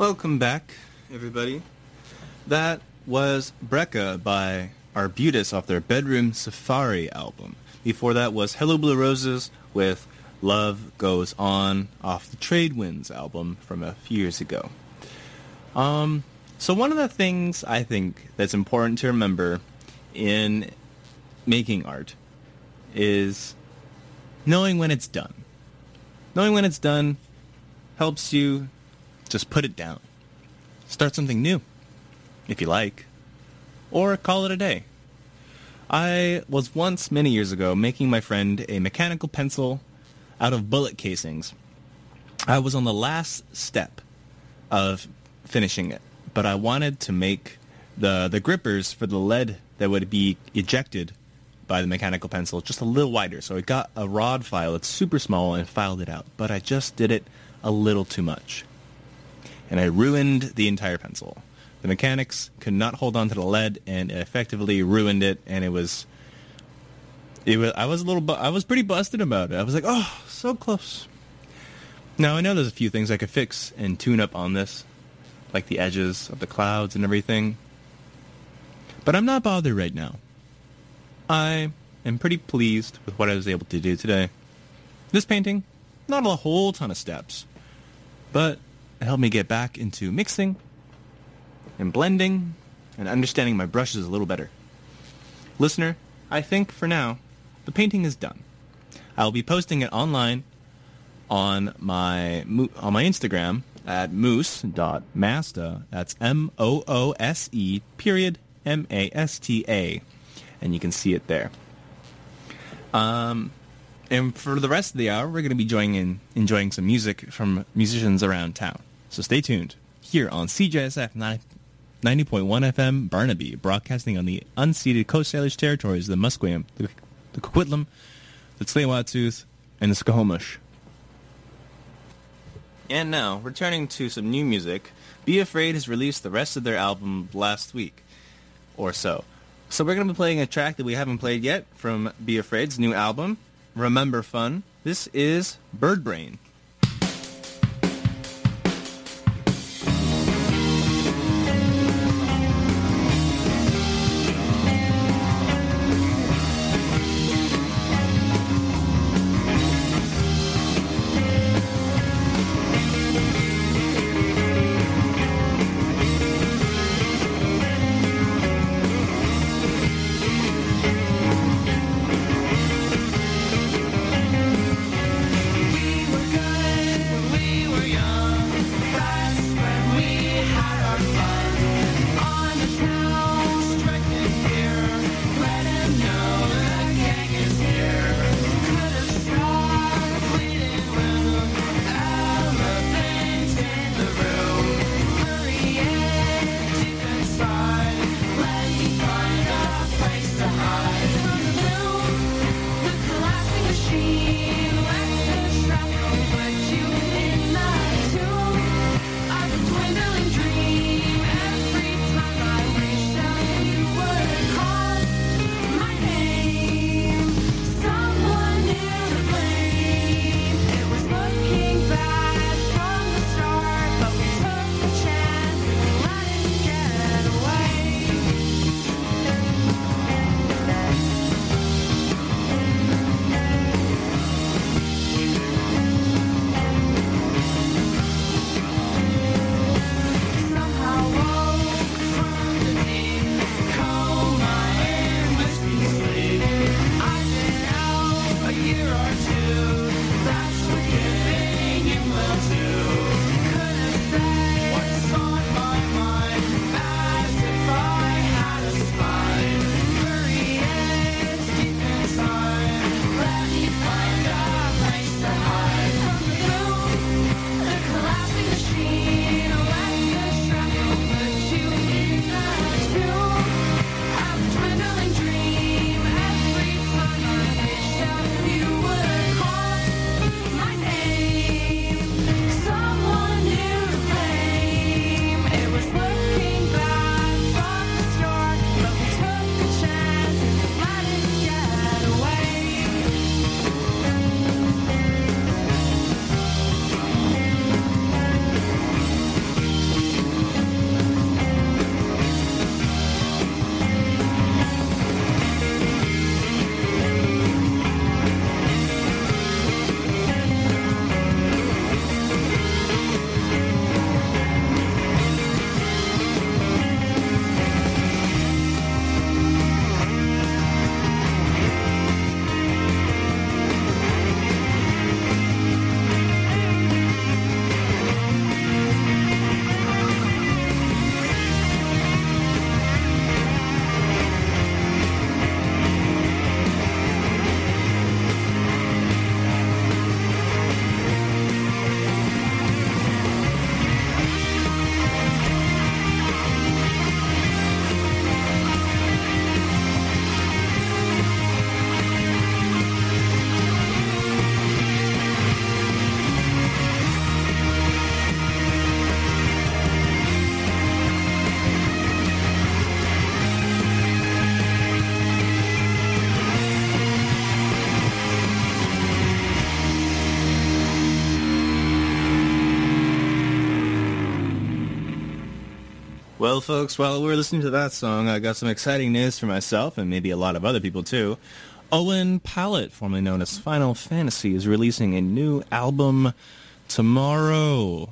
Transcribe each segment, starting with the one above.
Welcome back, everybody. That was Brecca by Arbutus off their Bedroom Safari album. Before that was Hello Blue Roses with Love Goes On off the Trade Winds album from a few years ago. So one of the things I think that's important to remember in making art is knowing when it's done. Knowing when it's done helps you just put it down. Start something new, if you like. Or call it a day. I was once, many years ago, making my friend a mechanical pencil out of bullet casings. I was on the last step of finishing it, but I wanted to make the grippers for the lead that would be ejected by the mechanical pencil just a little wider. So I got a rod file that's super small and filed it out, but I just did it a little too much. And I ruined the entire pencil. The mechanics could not hold on to the lead, and it effectively ruined it. And I was pretty busted about it. I was like, oh, so close. Now I know there's a few things I could fix and tune up on this, like the edges of the clouds and everything. But I'm not bothered right now. I am pretty pleased with what I was able to do today. This painting, not a whole ton of steps, but it helped me get back into mixing and blending and understanding my brushes a little better. Listener, I think for now, the painting is done. I'll be posting it online on my Instagram at moose.masta. That's MOOSE.MASTA. And you can see it there. And for the rest of the hour, we're going to be enjoying some music from musicians around town. So stay tuned here on CJSF 90.1 FM Barnaby, broadcasting on the unceded Coast Salish territories of the Musqueam, the Coquitlam, the Tsleil-Waututh, and the Squamish. And now, returning to some new music, Be Afraid has released the rest of their album last week or so. So we're going to be playing a track that we haven't played yet from Be Afraid's new album, Remember Fun. This is Bird Brain. We were Well, folks, while we're listening to that song, I got some exciting news for myself and maybe a lot of other people too. Owen Pallett, formerly known as Final Fantasy, is releasing a new album tomorrow.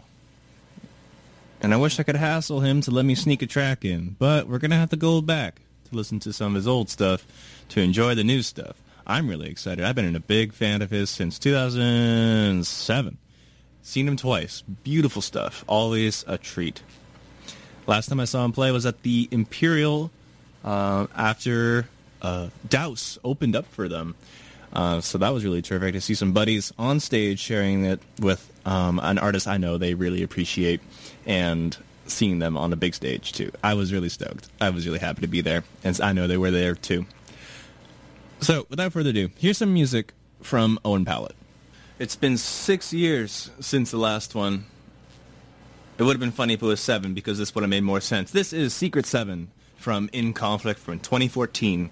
And I wish I could hassle him to let me sneak a track in, but we're going to have to go back to listen to some of his old stuff to enjoy the new stuff. I'm really excited. I've been a big fan of his since 2007. Seen him twice. Beautiful stuff. Always a treat. Last time I saw him play was at the Imperial after Douse opened up for them. So that was really terrific to see some buddies on stage sharing it with an artist I know they really appreciate and seeing them on the big stage too. I was really stoked. I was really happy to be there, and I know they were there too. So without further ado, here's some music from Owen Pallett. It's been 6 years since the last one. It would have been funny if it was 7 because this would have made more sense. This is Secret 7 from In Conflict from 2014.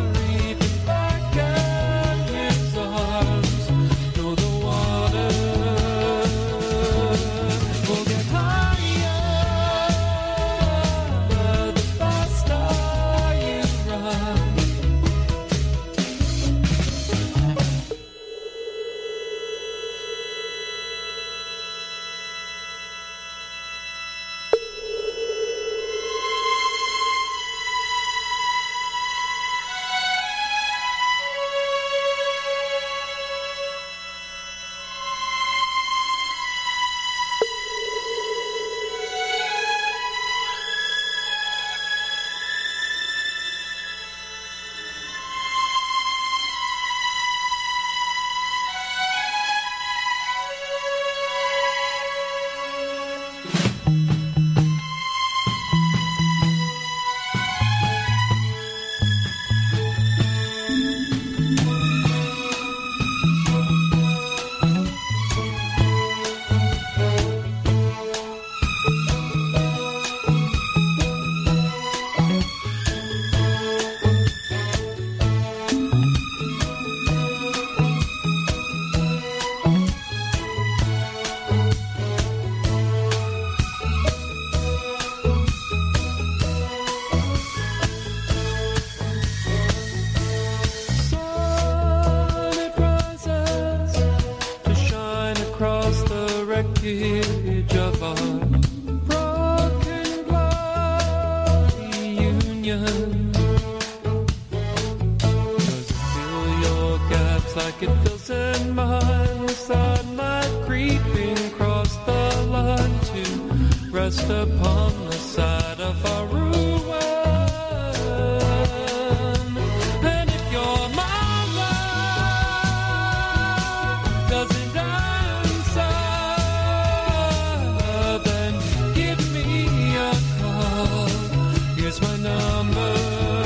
Know the water just upon the side of a ruin. And if your mother doesn't answer, then give me a call. Here's my number.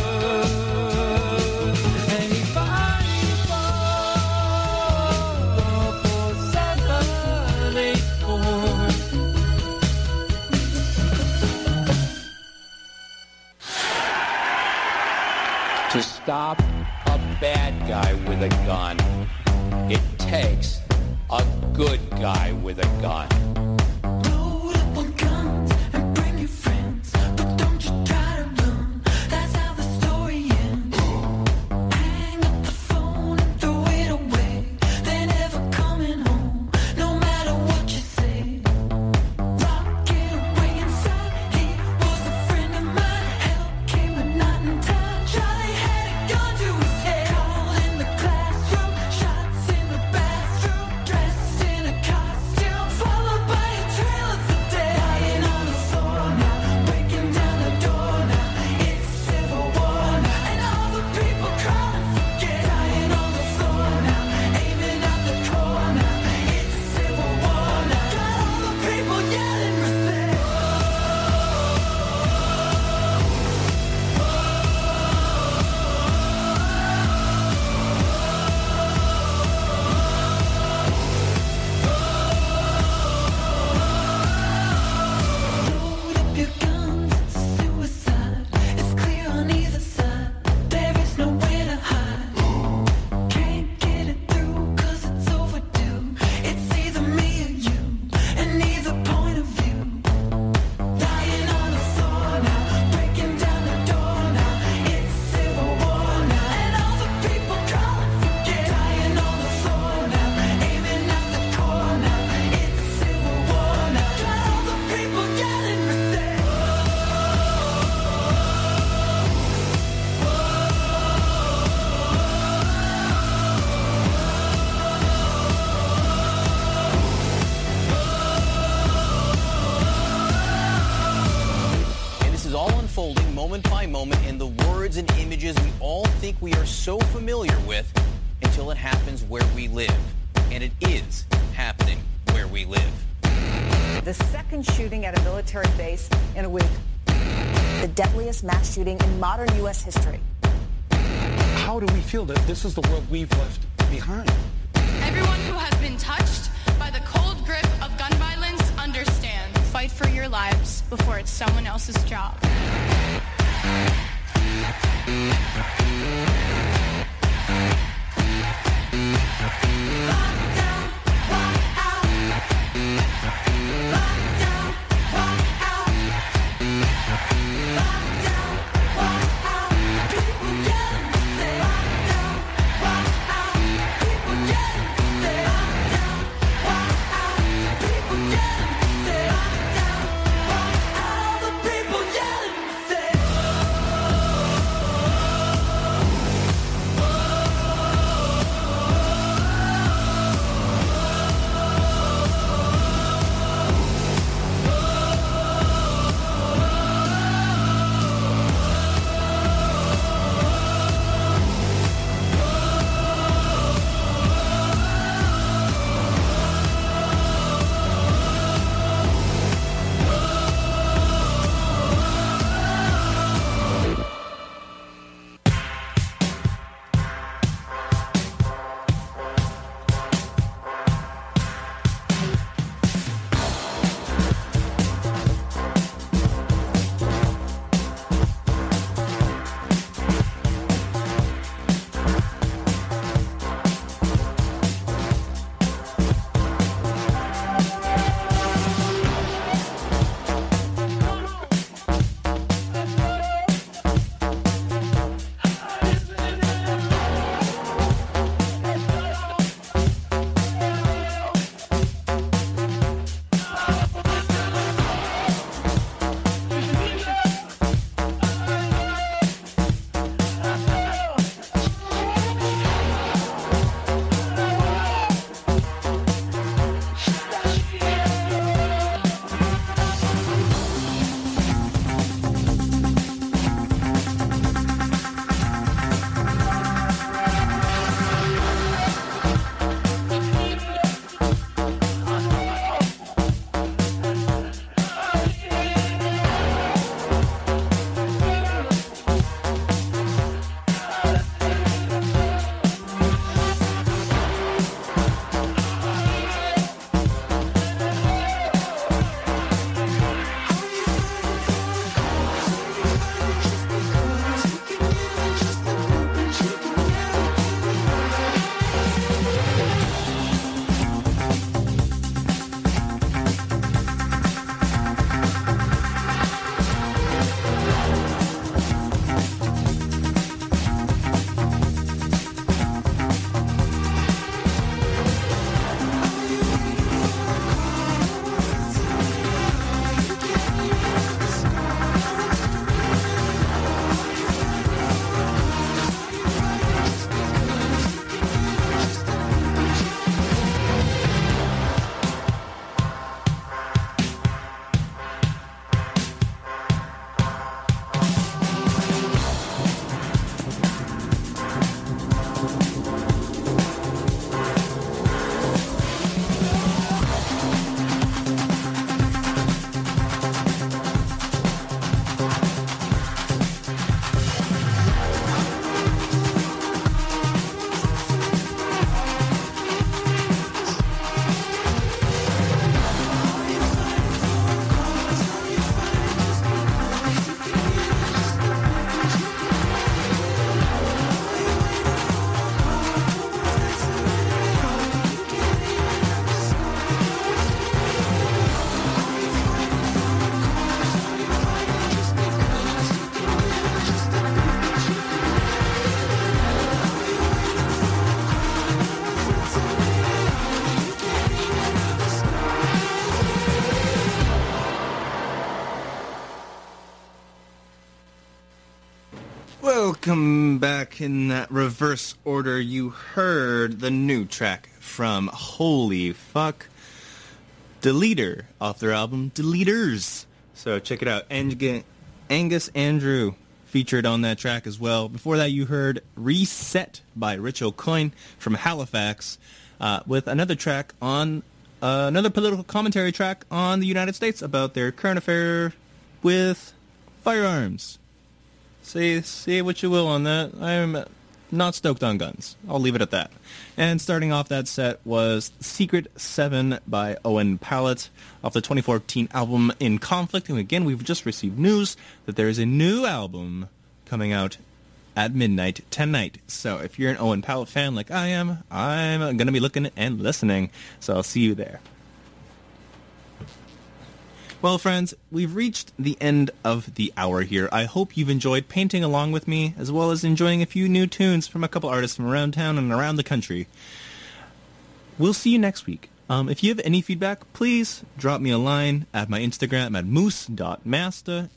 To stop a bad guy with a gun, it takes a good guy with a gun. Load up on guns and bring your friends, but don't you try to run. That's how the story ends. Hang up the phone and throw it away. They're never coming home, no matter what you say. Rocking away inside, he was a friend of mine. Help came but not in time. Charlie had a gun to his head. Call in the classroom, shots in the bathroom, dressed in a costume, followed by a trail of the dead. Lying on the floor now, breaking down the door now. It's civil war now, and all the people crying forget. Lying on the floor now, aiming at the core now. It's civil war now. Got all the people yelling respect. Load up your guns, it's suicide. It's clear on either side. There is nowhere to hide. Can't get it through 'cause it's overdue. It's either me or you, and neither point of view. Lying on the floor now, breaking down the door now. It's civil war now, and all the people calling forget. Lying on the floor now, aiming at the core now. It's civil war now. Got all the people yelling respect. And this is all unfolding moment by moment in the words and images we all think we are so familiar with until it happens where we live. And it is happening where we live. The second shooting at a military base in a week. The deadliest mass shooting in modern U.S. history. How do we feel that this is the world we've left behind? Everyone who has been touched by the cold grip of gun violence understands. Fight for your lives before it's someone else's job. All the people yelling respect. Welcome back. In that reverse order, you heard the new track from Holy Fuck, Deleter, off their album Deleters. So check it out. Angus Andrew featured on that track as well. Before that, you heard Reset by Rich O'Coin from Halifax, with another track on another political commentary track on the United States about their current affair with firearms. Say what you will on that. I'm not stoked on guns. I'll leave it at that. And starting off that set was Secret 7 by Owen Pallett off the 2014 album In Conflict. And again, we've just received news that there is a new album coming out at midnight tonight. So if you're an Owen Pallett fan like I am, I'm going to be looking and listening. So I'll see you there. Well, friends, we've reached the end of the hour here. I hope you've enjoyed painting along with me, as well as enjoying a few new tunes from a couple artists from around town and around the country. We'll see you next week. If you have any feedback, please drop me a line at my Instagram at moose.masta,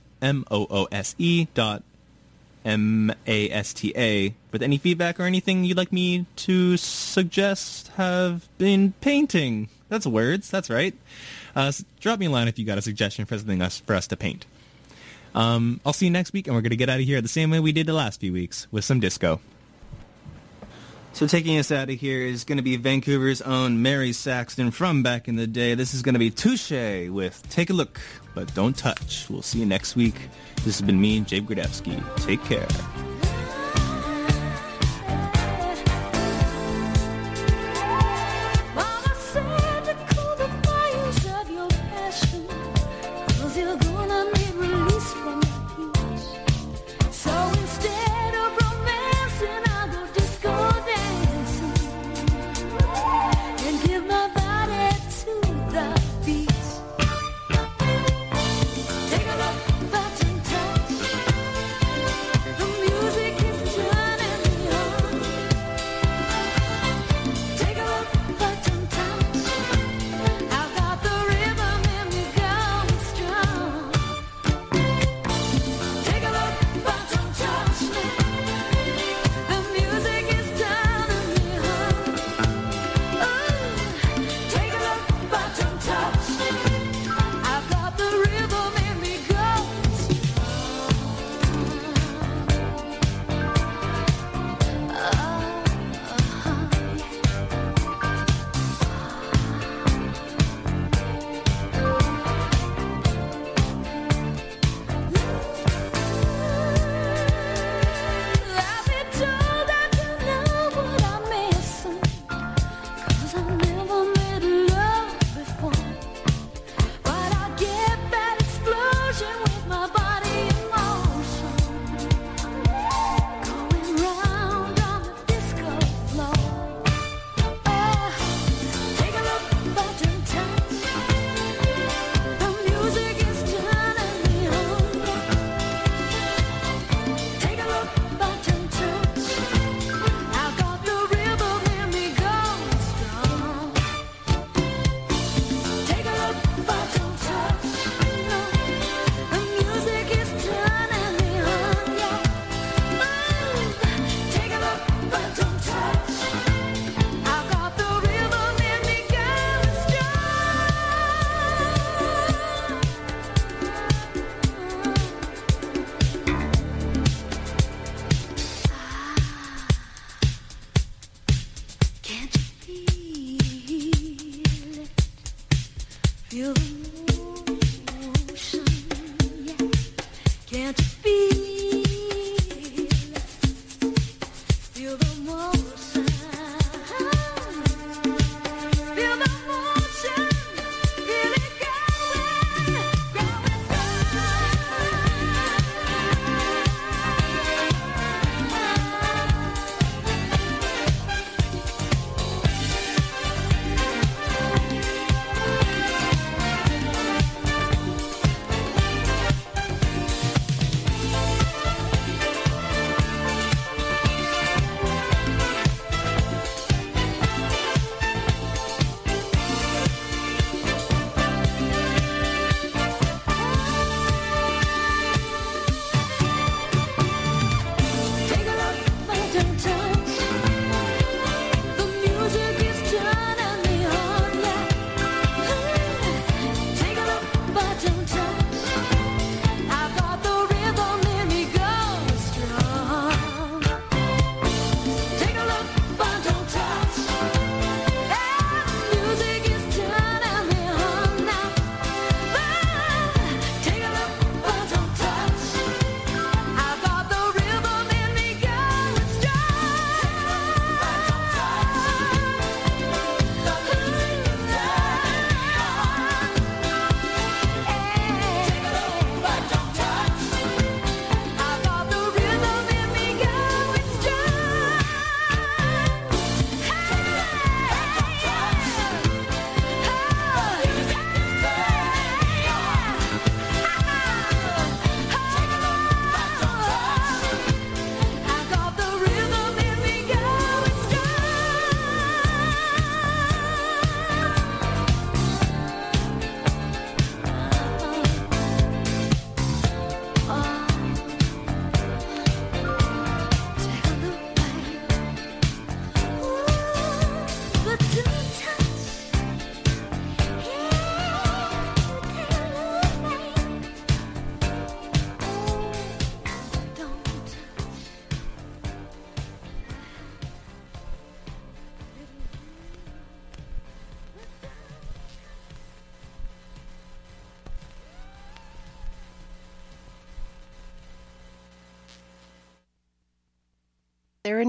moose.masta, with any feedback or anything you'd like me to suggest have been painting. That's words, that's right. Drop me a line if you got a suggestion for something for us to paint. I'll see you next week, and we're going to get out of here the same way we did the last few weeks, with some disco. So taking us out of here is going to be Vancouver's own Mary Saxton from back in the day. This is going to be Touche with Take a Look, But Don't Touch. We'll see you next week. This has been me, Jabe Gradevsky. Take care. Mama said to cool the fires of your passion, 'cause you're gonna need release from your peace. So instead of romancing, I'll go disco dancing and give my body to the beat. Take a look, but don't touch. The music is turning me on. Take a look, but don't touch. I've got the rhythm in me going strong. Take a look, but don't touch me. The music is turning me on. Take a look, but don't touch me. I've got the rhythm in me going strong. I've been told that you know what I'm missing, 'cause I've never made love before. But I get that explosion with my body in motion, going round on the disco floor. Take a look, but don't touch. The music is turning me on. Take a look, but don't touch. I've got the rhythm in me going strong. Take a look, but don't touch. The music is turning me on. Take a look, but don't touch. I've got the rhythm in me going strong. Can't you feel it? Feel the motion, yeah. Can't you feel it? Feel the motion.